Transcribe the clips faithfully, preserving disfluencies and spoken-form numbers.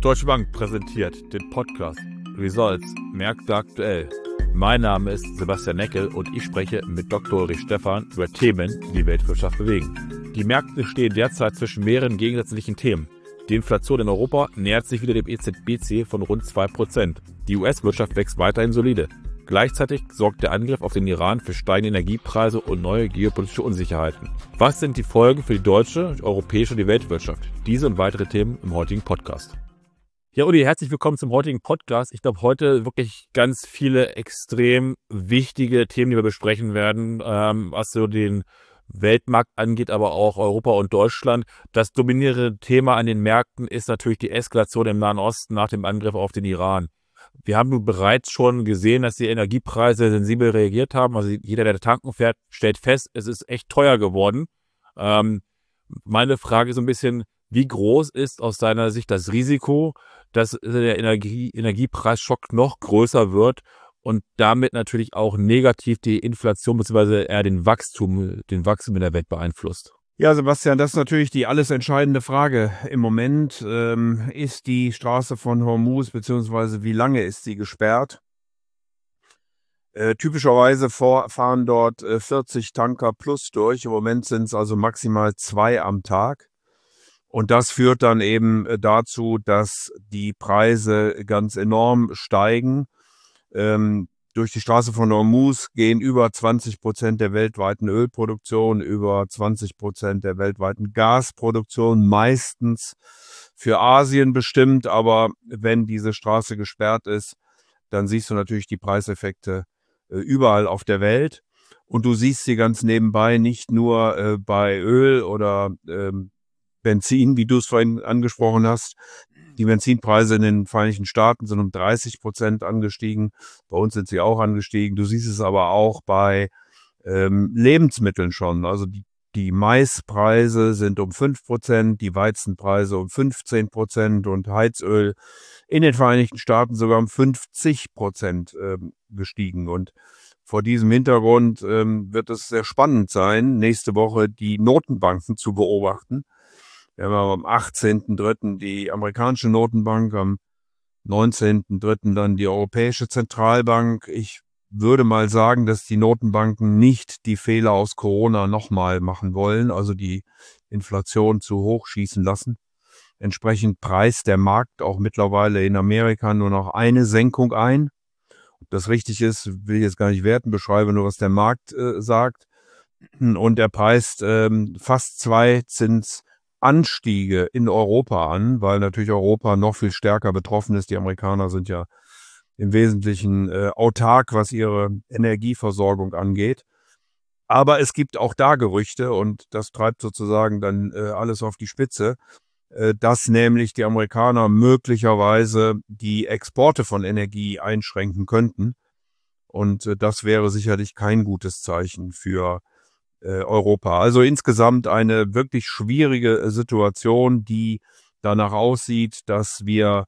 Deutsche Bank präsentiert den Podcast Results Märkte aktuell. Mein Name ist Sebastian Neckel und ich spreche mit Doktor Ulrich Stephan über Themen, die die Weltwirtschaft bewegen. Die Märkte stehen derzeit zwischen mehreren gegensätzlichen Themen. Die Inflation in Europa nähert sich wieder dem E Z B-Ziel von rund zwei Prozent. Die U S-Wirtschaft wächst weiterhin solide. Gleichzeitig sorgt der Angriff auf den Iran für steigende Energiepreise und neue geopolitische Unsicherheiten. Was sind die Folgen für die deutsche, die europäische und die Weltwirtschaft? Diese und weitere Themen im heutigen Podcast. Ja, Uli, herzlich willkommen zum heutigen Podcast. Ich glaube, heute wirklich ganz viele extrem wichtige Themen, die wir besprechen werden, ähm, was so den Weltmarkt angeht, aber auch Europa und Deutschland. Das dominierende Thema an den Märkten ist natürlich die Eskalation im Nahen Osten nach dem Angriff auf den Iran. Wir haben nun bereits schon gesehen, dass die Energiepreise sensibel reagiert haben. Also jeder, der tanken fährt, stellt fest, es ist echt teuer geworden. Ähm, meine Frage ist so ein bisschen, wie groß ist aus deiner Sicht das Risiko, dass der Energie, Energiepreisschock noch größer wird und damit natürlich auch negativ die Inflation bzw. eher den Wachstum, den Wachstum in der Welt beeinflusst? Ja, Sebastian, das ist natürlich die alles entscheidende Frage. Im Moment ähm, ist die Straße von Hormuz, beziehungsweise wie lange ist sie gesperrt? Äh, typischerweise vor, fahren dort äh, vierzig Tanker plus durch. Im Moment sind es also maximal zwei am Tag. Und das führt dann eben äh, dazu, dass die Preise ganz enorm steigen. Ähm, Durch die Straße von Hormuz gehen über zwanzig Prozent der weltweiten Ölproduktion, über zwanzig Prozent der weltweiten Gasproduktion, meistens für Asien bestimmt. Aber wenn diese Straße gesperrt ist, dann siehst du natürlich die Preiseffekte äh, überall auf der Welt. Und du siehst sie ganz nebenbei nicht nur äh, bei Öl oder ähm, Benzin, wie du es vorhin angesprochen hast. Die Benzinpreise in den Vereinigten Staaten sind um dreißig Prozent angestiegen. Bei uns sind sie auch angestiegen. Du siehst es aber auch bei ähm, Lebensmitteln schon. Also die, die Maispreise sind um fünf Prozent, die Weizenpreise um fünfzehn Prozent und Heizöl in den Vereinigten Staaten sogar um fünfzig Prozent ähm, gestiegen. Und vor diesem Hintergrund ähm, wird es sehr spannend sein, nächste Woche die Notenbanken zu beobachten. Wir haben am achtzehnten dritten die amerikanische Notenbank, am neunzehnten dritten dann die Europäische Zentralbank. Ich würde mal sagen, dass die Notenbanken nicht die Fehler aus Corona nochmal machen wollen, also die Inflation zu hoch schießen lassen. Entsprechend preist der Markt auch mittlerweile in Amerika nur noch eine Senkung ein. Ob das richtig ist, will ich jetzt gar nicht werten, beschreibe nur, was der Markt äh, sagt. Und er preist ähm, fast zwei Zins Anstiege in Europa an, weil natürlich Europa noch viel stärker betroffen ist. Die Amerikaner sind ja im Wesentlichen äh, autark, was ihre Energieversorgung angeht. Aber es gibt auch da Gerüchte und das treibt sozusagen dann äh, alles auf die Spitze, äh, dass nämlich die Amerikaner möglicherweise die Exporte von Energie einschränken könnten. Und äh, das wäre sicherlich kein gutes Zeichen für Europa. Also insgesamt eine wirklich schwierige Situation, die danach aussieht, dass wir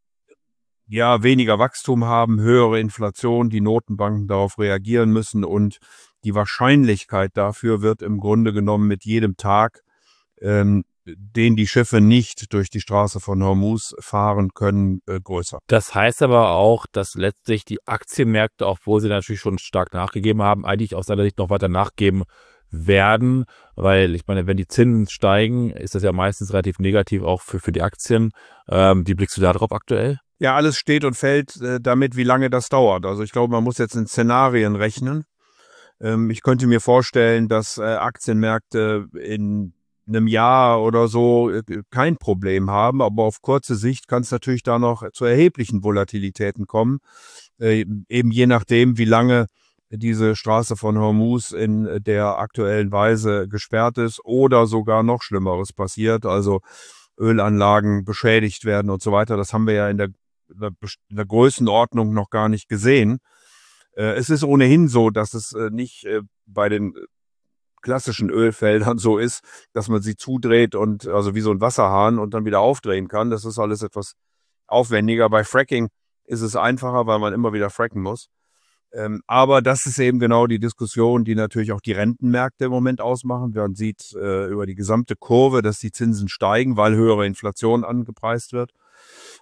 ja weniger Wachstum haben, höhere Inflation, die Notenbanken darauf reagieren müssen und die Wahrscheinlichkeit dafür wird im Grunde genommen mit jedem Tag, ähm, den die Schiffe nicht durch die Straße von Hormuz fahren können, äh, größer. Das heißt aber auch, dass letztlich die Aktienmärkte, obwohl sie natürlich schon stark nachgegeben haben, eigentlich aus seiner Sicht noch weiter nachgeben werden, weil ich meine, wenn die Zinsen steigen, ist das ja meistens relativ negativ auch für, für die Aktien. Ähm, wie blickst du da drauf aktuell? Ja, alles steht und fällt äh, damit, wie lange das dauert. Also ich glaube, man muss jetzt in Szenarien rechnen. Ähm, ich könnte mir vorstellen, dass äh, Aktienmärkte in einem Jahr oder so äh, kein Problem haben, aber auf kurze Sicht kann es natürlich da noch zu erheblichen Volatilitäten kommen, äh, eben je nachdem, wie lange diese Straße von Hormuz in der aktuellen Weise gesperrt ist oder sogar noch Schlimmeres passiert, also Ölanlagen beschädigt werden und so weiter. Das haben wir ja in der, in der Größenordnung noch gar nicht gesehen. Äh, es ist ohnehin so, dass es äh, nicht äh, bei den klassischen Ölfeldern so ist, dass man sie zudreht und also wie so ein Wasserhahn und dann wieder aufdrehen kann. Das ist alles etwas aufwendiger. Bei Fracking ist es einfacher, weil man immer wieder fracken muss. Ähm, aber das ist eben genau die Diskussion, die natürlich auch die Rentenmärkte im Moment ausmachen. Man sieht äh, über die gesamte Kurve, dass die Zinsen steigen, weil höhere Inflation angepreist wird.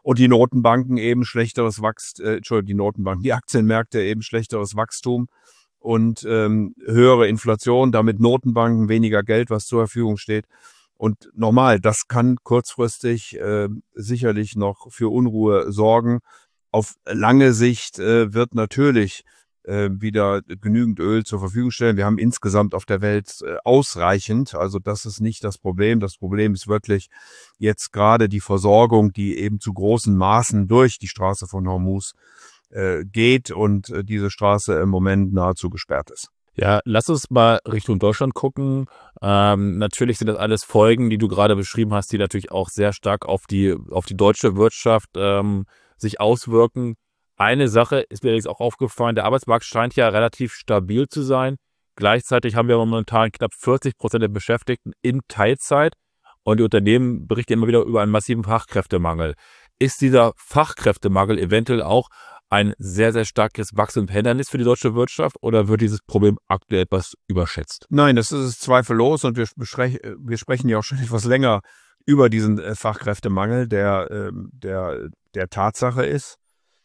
und die Notenbanken eben schlechteres Wachstum, äh, Entschuldigung, die Notenbanken, die Aktienmärkte eben schlechteres Wachstum und ähm, höhere Inflation, damit Notenbanken weniger Geld, was zur Verfügung steht. Und nochmal, das kann kurzfristig äh, sicherlich noch für Unruhe sorgen. Auf lange Sicht äh, wird natürlich äh, wieder genügend Öl zur Verfügung stellen. Wir haben insgesamt auf der Welt äh, ausreichend. Also das ist nicht das Problem. Das Problem ist wirklich jetzt gerade die Versorgung, die eben zu großen Maßen durch die Straße von Hormuz äh, geht und äh, diese Straße im Moment nahezu gesperrt ist. Ja, lass uns mal Richtung Deutschland gucken. Ähm, natürlich sind das alles Folgen, die du gerade beschrieben hast, die natürlich auch sehr stark auf die, auf die deutsche Wirtschaft ähm, sich auswirken. Eine Sache ist mir jetzt auch aufgefallen, der Arbeitsmarkt scheint ja relativ stabil zu sein. Gleichzeitig haben wir momentan knapp vierzig Prozent der Beschäftigten in Teilzeit und die Unternehmen berichten immer wieder über einen massiven Fachkräftemangel. Ist dieser Fachkräftemangel eventuell auch ein sehr, sehr starkes Wachstumshindernis für die deutsche Wirtschaft oder wird dieses Problem aktuell etwas überschätzt? Nein, das ist es zweifellos und wir, wir sprechen ja auch schon etwas länger über diesen äh, Fachkräftemangel, der, äh, der, der Tatsache ist.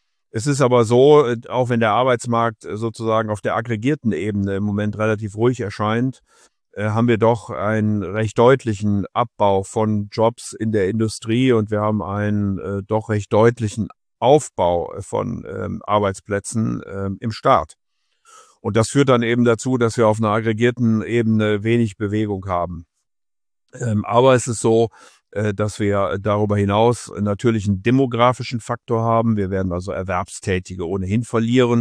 Es ist aber so, äh, auch wenn der Arbeitsmarkt äh, sozusagen auf der aggregierten Ebene im Moment relativ ruhig erscheint, äh, haben wir doch einen recht deutlichen Abbau von Jobs in der Industrie und wir haben einen äh, doch recht deutlichen Aufbau von ähm, Arbeitsplätzen ähm, im Staat. Und das führt dann eben dazu, dass wir auf einer aggregierten Ebene wenig Bewegung haben. Ähm, aber es ist so, äh, dass wir darüber hinaus natürlich einen demografischen Faktor haben. Wir werden also Erwerbstätige ohnehin verlieren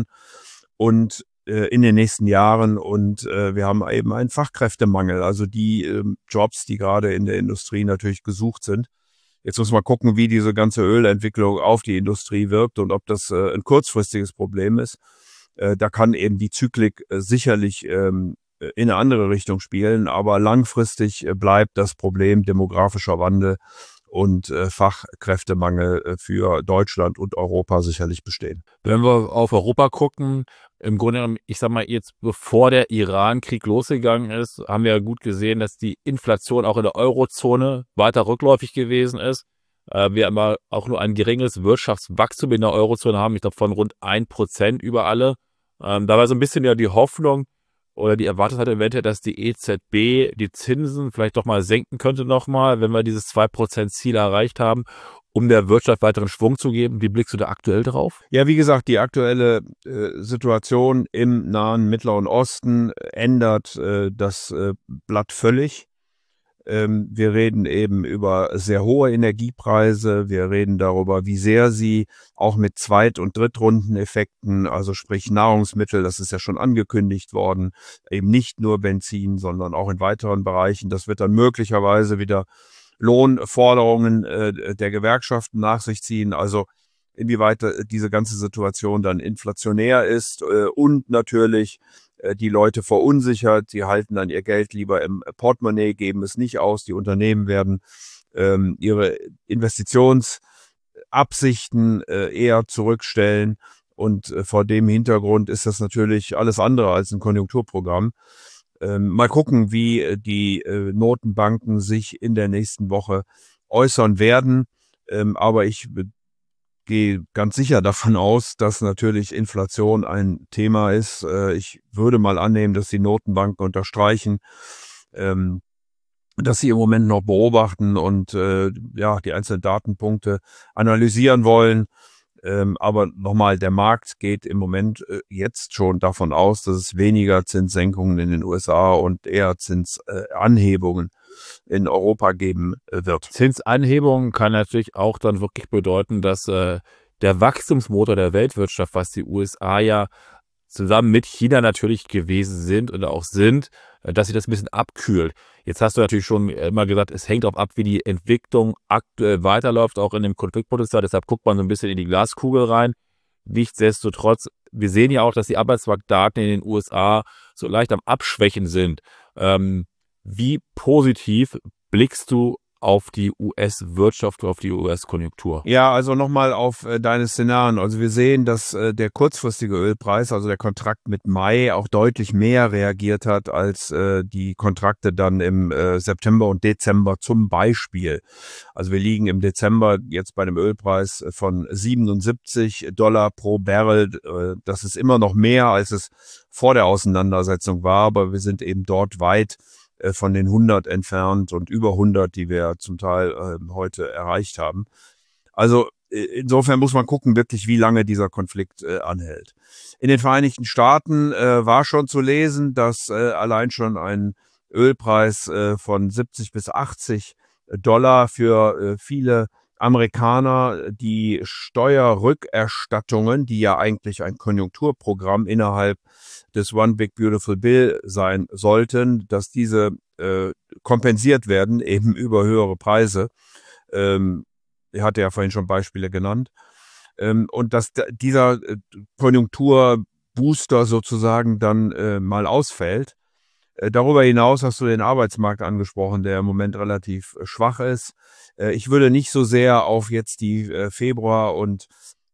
und äh, in den nächsten Jahren und äh, wir haben eben einen Fachkräftemangel, also die äh, Jobs, die gerade in der Industrie natürlich gesucht sind. Jetzt muss man gucken, wie diese ganze Ölentwicklung auf die Industrie wirkt und ob das äh, ein kurzfristiges Problem ist. Äh, da kann eben die Zyklik äh, sicherlich ähm, in eine andere Richtung spielen, aber langfristig äh, bleibt das Problem demografischer Wandel und äh, Fachkräftemangel äh, für Deutschland und Europa sicherlich bestehen. Wenn wir auf Europa gucken, im Grunde genommen, ich sag mal jetzt, bevor der Iran-Krieg losgegangen ist, haben wir ja gut gesehen, dass die Inflation auch in der Eurozone weiter rückläufig gewesen ist. Äh, wir aber auch nur ein geringes Wirtschaftswachstum in der Eurozone haben, ich glaube von rund ein Prozent über alle. Ähm, da war so ein bisschen ja die Hoffnung oder die Erwartungshaltung eventuell, dass die E Z B die Zinsen vielleicht doch mal senken könnte nochmal, wenn wir dieses zwei Prozent Ziel erreicht haben, um der Wirtschaft weiteren Schwung zu geben. Wie blickst du da aktuell drauf? Ja, wie gesagt, die aktuelle äh, Situation im Nahen Mittleren Osten ändert äh, das äh, Blatt völlig. Ähm, wir reden eben über sehr hohe Energiepreise. Wir reden darüber, wie sehr sie auch mit Zweit- und Drittrundeneffekten, also sprich Nahrungsmittel, das ist ja schon angekündigt worden, eben nicht nur Benzin, sondern auch in weiteren Bereichen. Das wird dann möglicherweise wieder Lohnforderungen äh, der Gewerkschaften nach sich ziehen. Also inwieweit diese ganze Situation dann inflationär ist äh, und natürlich äh, die Leute verunsichert. Sie halten dann ihr Geld lieber im Portemonnaie, geben es nicht aus. Die Unternehmen werden ähm, ihre Investitionsabsichten äh, eher zurückstellen. Und äh, vor dem Hintergrund ist das natürlich alles andere als ein Konjunkturprogramm. Ähm, mal gucken, wie die äh, Notenbanken sich in der nächsten Woche äußern werden. Ähm, aber ich gehe ganz sicher davon aus, dass natürlich Inflation ein Thema ist. Äh, ich würde mal annehmen, dass die Notenbanken unterstreichen, ähm, dass sie im Moment noch beobachten und äh, ja die einzelnen Datenpunkte analysieren wollen. Ähm, aber nochmal, der Markt geht im Moment äh, jetzt schon davon aus, dass es weniger Zinssenkungen in den U S A und eher Zinsanhebungen äh, in Europa geben äh, wird. Zinsanhebung kann natürlich auch dann wirklich bedeuten, dass äh, der Wachstumsmotor der Weltwirtschaft, was die U S A ja zusammen mit China natürlich gewesen sind oder auch sind, dass sich das ein bisschen abkühlt. Jetzt hast du natürlich schon immer gesagt, es hängt auch ab, wie die Entwicklung aktuell weiterläuft, auch in dem Konfliktpotenzial. Deshalb guckt man so ein bisschen in die Glaskugel rein. Nichtsdestotrotz, wir sehen ja auch, dass die Arbeitsmarktdaten in den U S A so leicht am Abschwächen sind. Ähm, wie positiv blickst du auf die U S-Wirtschaft, auf die U S-Konjunktur? Ja, also nochmal auf äh, deine Szenarien. Also wir sehen, dass äh, der kurzfristige Ölpreis, also der Kontrakt mit Mai, auch deutlich mehr reagiert hat als äh, die Kontrakte dann im äh, September und Dezember zum Beispiel. Also wir liegen im Dezember jetzt bei einem Ölpreis von siebenundsiebzig Dollar pro Barrel. Äh, das ist immer noch mehr, als es vor der Auseinandersetzung war, aber wir sind eben dort weit von den hundert entfernt und über hundert, die wir zum Teil äh, heute erreicht haben. Also äh, insofern muss man gucken, wirklich, wie lange dieser Konflikt äh, anhält. In den Vereinigten Staaten äh, war schon zu lesen, dass äh, allein schon ein Ölpreis äh, von siebzig bis achtzig Dollar für äh, viele Amerikaner die Steuerrückerstattungen, die ja eigentlich ein Konjunkturprogramm innerhalb des One Big Beautiful Bill sein sollten, dass diese äh, kompensiert werden, eben über höhere Preise. Ähm, ich hatte ja vorhin schon Beispiele genannt. Ähm, und dass da, dieser äh, Konjunkturbooster sozusagen dann äh, mal ausfällt. Äh, darüber hinaus hast du den Arbeitsmarkt angesprochen, der im Moment relativ äh, schwach ist. Äh, ich würde nicht so sehr auf jetzt die äh, Februar- und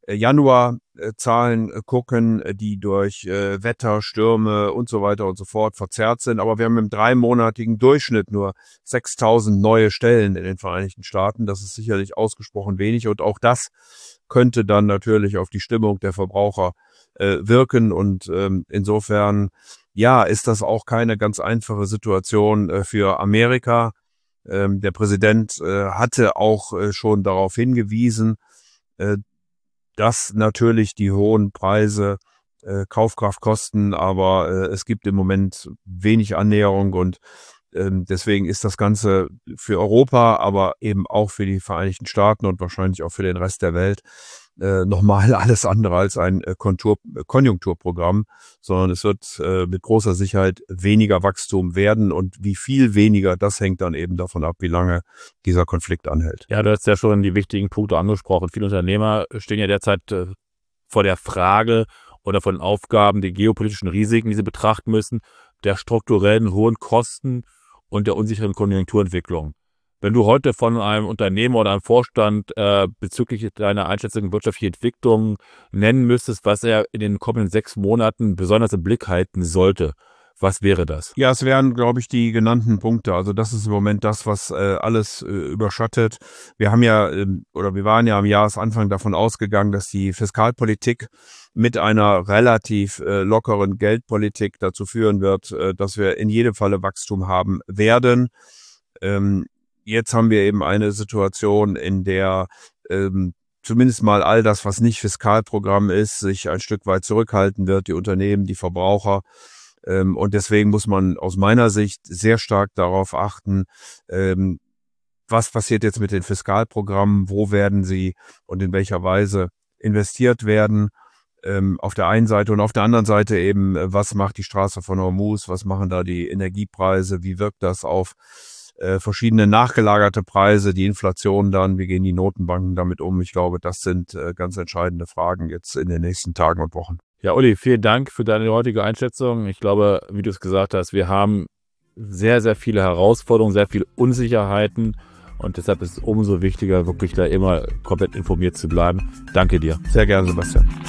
Januar-Zahlen gucken, die durch äh, Wetter, Stürme und so weiter und so fort verzerrt sind. Aber wir haben im dreimonatigen Durchschnitt nur sechstausend neue Stellen in den Vereinigten Staaten. Das ist sicherlich ausgesprochen wenig. Und auch das könnte dann natürlich auf die Stimmung der Verbraucher äh, wirken. Und ähm, insofern, ja, ist das auch keine ganz einfache Situation äh, für Amerika. Ähm, der Präsident äh, hatte auch äh, schon darauf hingewiesen, äh, dass natürlich die hohen Preise äh, Kaufkraft kosten, aber äh, es gibt im Moment wenig Annäherung und ähm, deswegen ist das Ganze für Europa, aber eben auch für die Vereinigten Staaten und wahrscheinlich auch für den Rest der Welt äh, nochmal alles andere als ein äh, Kontur, äh, Konjunkturprogramm, sondern es wird äh, mit großer Sicherheit weniger Wachstum werden und wie viel weniger, das hängt dann eben davon ab, wie lange dieser Konflikt anhält. Ja, du hast ja schon die wichtigen Punkte angesprochen. Viele Unternehmer stehen ja derzeit äh, vor der Frage oder von Aufgaben, die geopolitischen Risiken, die sie betrachten müssen, der strukturellen hohen Kosten und der unsicheren Konjunkturentwicklung. Wenn du heute von einem Unternehmer oder einem Vorstand äh, bezüglich deiner Einschätzung wirtschaftliche Entwicklung nennen müsstest, was er in den kommenden sechs Monaten besonders im Blick halten sollte, was wäre das? Ja, es wären, glaube ich, die genannten Punkte. Also das ist im Moment das, was äh, alles äh, überschattet. Wir haben ja, äh, oder wir waren ja am Jahresanfang davon ausgegangen, dass die Fiskalpolitik mit einer relativ äh, lockeren Geldpolitik dazu führen wird, äh, dass wir in jedem Falle Wachstum haben werden. Ähm, jetzt haben wir eben eine Situation, in der ähm, zumindest mal all das, was nicht Fiskalprogramm ist, sich ein Stück weit zurückhalten wird, die Unternehmen, die Verbraucher. Ähm, und deswegen muss man aus meiner Sicht sehr stark darauf achten, ähm, was passiert jetzt mit den Fiskalprogrammen, wo werden sie und in welcher Weise investiert werden. Ähm, auf der einen Seite und auf der anderen Seite eben, was macht die Straße von Hormuz, was machen da die Energiepreise, wie wirkt das auf äh, verschiedene nachgelagerte Preise, die Inflation dann, wie gehen die Notenbanken damit um? Ich glaube, das sind äh, ganz entscheidende Fragen jetzt in den nächsten Tagen und Wochen. Ja, Uli, vielen Dank für deine heutige Einschätzung. Ich glaube, wie du es gesagt hast, wir haben sehr, sehr viele Herausforderungen, sehr viele Unsicherheiten und deshalb ist es umso wichtiger, wirklich da immer komplett informiert zu bleiben. Danke dir. Sehr gerne, Sebastian.